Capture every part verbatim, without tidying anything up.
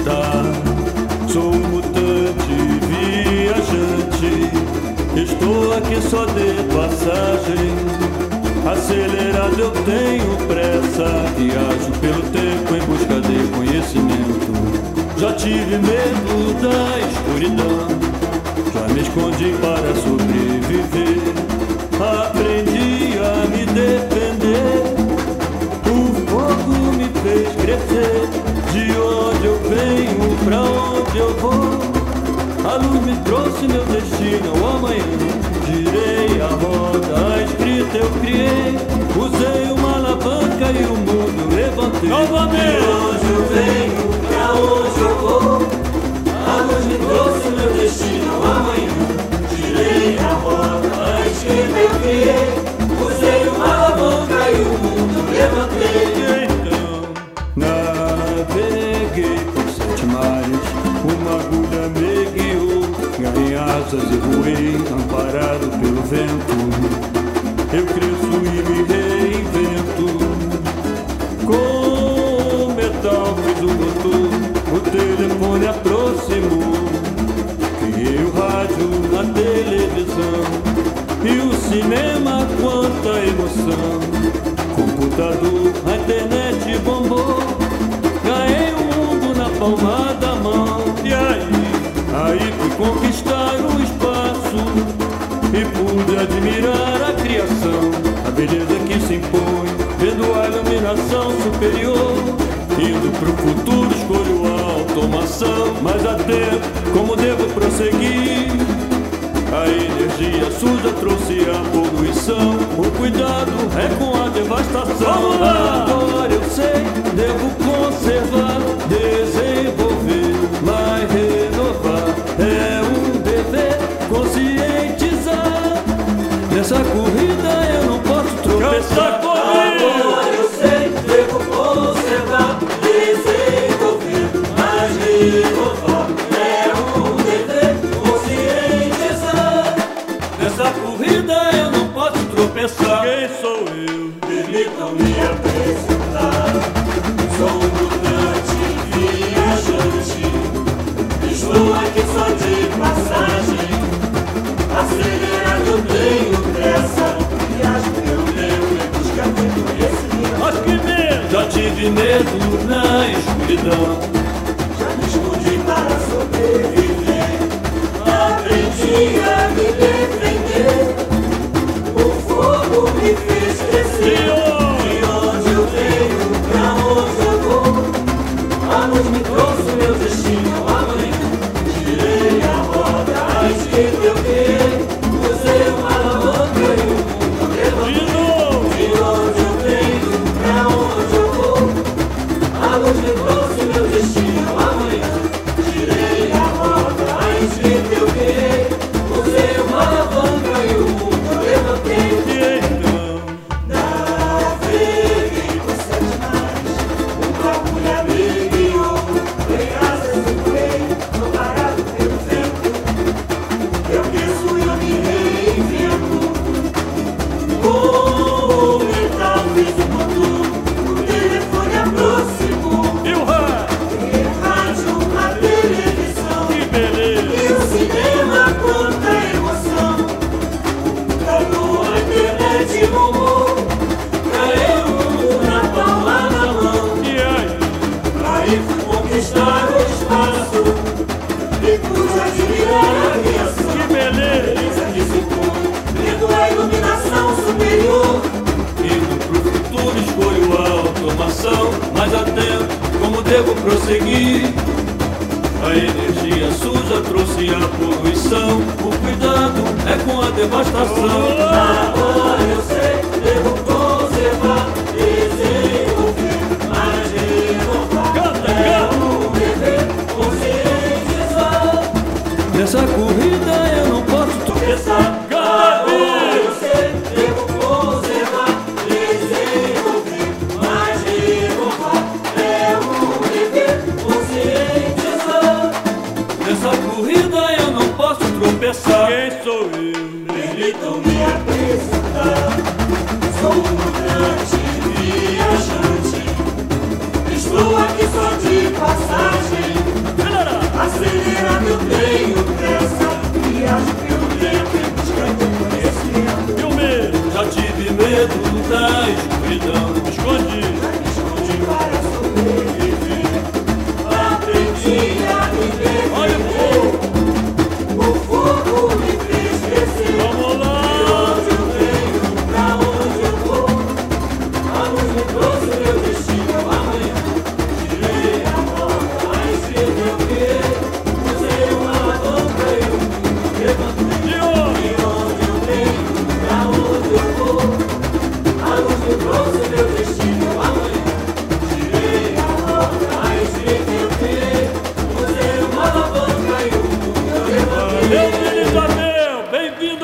voltar. Sou um mutante viajante, estou aqui só de passagem. Acelerado eu tenho pressa, viajo pelo tempo em busca de conhecimento. Já tive medo da escuridão, já me escondi para sobreviver. Aprendi a me defender, o fogo me fez crescer. De onde eu venho, pra onde eu vou, a luz me trouxe meu destino ao amanhã. Girei a roda, a escrita eu criei, usei uma alavanca e o mundo levantei. Novamente. De onde eu venho, pra onde eu vou, a luz me trouxe meu destino ao amanhã. Girei a roda, a escrita eu criei, usei uma alavanca e o mundo levantei. Naveguei por sete mares, uma agulha me guiou, ganhei asas e voei, amparado pelo vento. Eu cresço e me reinvento, com metal fiz o motor, o telefone aproximou. Criei o rádio, a televisão e o cinema, quanta emoção. Computador, a internet bombou, ganhei o mundo na palma da mão. E aí, aí fui conquistar o espaço e pude admirar a criação. A beleza que se impõe, vendo a iluminação superior. Indo pro futuro escolho a automação, mas atento como devo prosseguir. A energia suja trouxe a poluição, o cuidado é com a devastação. Agora eu sei, devo conservar, desenvolver, mas renovar é um dever, conscientizar. Nessa corrida eu não posso tropeçar. Agora eu sei, devo conservar, desenvolver, mas renovar é um dever, conscientizar. Nessa corrida eu não posso tropeçar. Quem sou eu? Permitam-me apresentar. Sou um mutante viajante, estou aqui só de passagem. Acelerado eu tenho pressa, viajo pelo tempo em busca de conhecimento. Mas que medo! Já tive medo na escuridão, já me escondi para sobreviver. Aprendi a me defender, o fogo me fez crescer. De onde eu venho, pra onde eu vou, a luz me trouxe meu destino ao amanhã. Girei a roda, a escrita eu criei, usei uma alavanca e o mundo levantou. De onde eu venho, pra onde eu vou, a luz me trouxe meu destino ao amanhã. Girei a roda, a escrita eu criei, usei uma alavanca e o mundo levantei. Naveguei por sete mares, uma agulha me guiou, ganhei asas e voei, amparado pelo vento. Eu cresço e eu me reinvento, com o metal fiz o motor, o telefone aproximou. E o rádio, a televisão, que beleza, e o cinema, quanta emoção. Computador, a internet bombou, ganhei o mundo na palma da mão. E aí? Aí fui conquistar o espaço e pude admirar a criação. Que beleza que se impõe, vendo a iluminação superior. Indo pro futuro escolho a automação, mas atento como devo prosseguir. A energia suja trouxe a poluição, o cuidado é com a devastação. Agora eu sei, devo conservar, desenvolver, mas renovar é um dever, conscientizar. Nessa corrida eu não posso tropeçar. Agora eu sei, devo conservar, desenvolver, mas renovar é um dever, conscientizar. Nessa corrida eu não posso tropeçar. Quem sou eu? Permitam-me apresentar. Sou um mutante viajante, estou aqui só de passagem.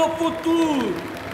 futuro.